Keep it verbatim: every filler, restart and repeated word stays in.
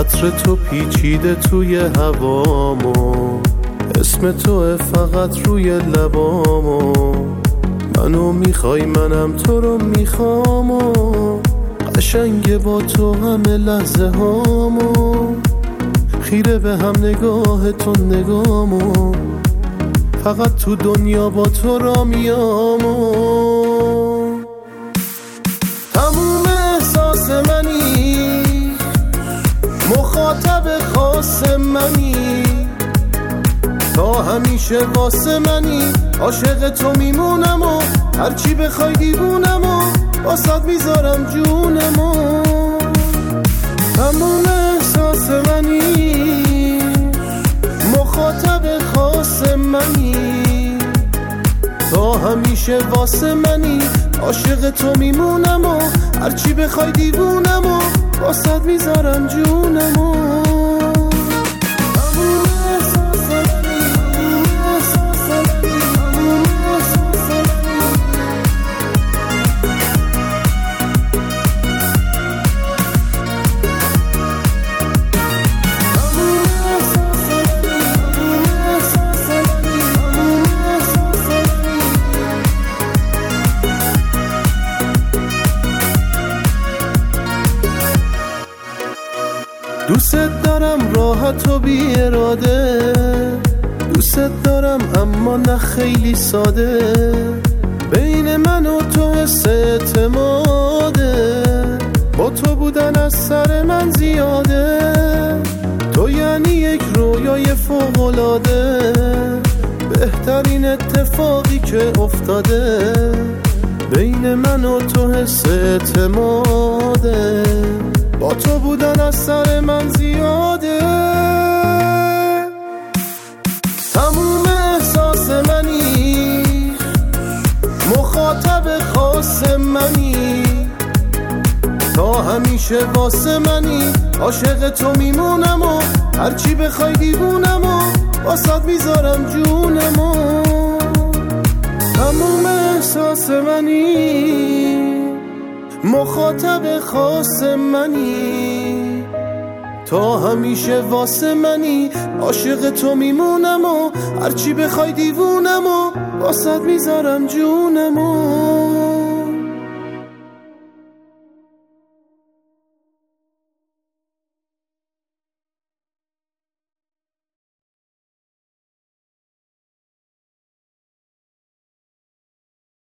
عطر تو پیچیده توی هوامو، اسم توه فقط روی لبامو. منو میخوای منم تو رو میخوامو، قشنگه با تو همه لحظه هامو. خیره به هم نگاه تو نگامو، فقط تو دنیا با تو را میامو. تموم احساس منی، مخاطب خاص منی، تا همیشه واسه منی. عاشق تو میمونم و هرچی بخوای دیوونم و واسات میذارم جونمو. تموم احساس منی، مخاطب خاص منی، تا همیشه واسه منی. عاشق تو میمونم و هرچی بخوای دیوونم و واسات میذارم جونمو. دوست دارم راحت و بی اراده، دوست دارم اما نه خیلی ساده. بین من و تو حس اعتماده، با تو بودن از سر من زیاده. تو یعنی یک رویای فوق‌العاده، بهترین اتفاقی که افتاده. بین من و تو حس اعتماده، با تو بودن از سر من زیاده. تموم احساس منی، مخاطب خاص منی، تا همیشه واسه منی. عاشق تو میمونم و هرچی بخوای دیوونم و واسات میذارم جونمو. تموم احساس منی، مخاطب خاص منی، تا همیشه واسه منی. عاشق تو میمونم و هرچی بخوای دیوونم و واسات میذارم جونمو.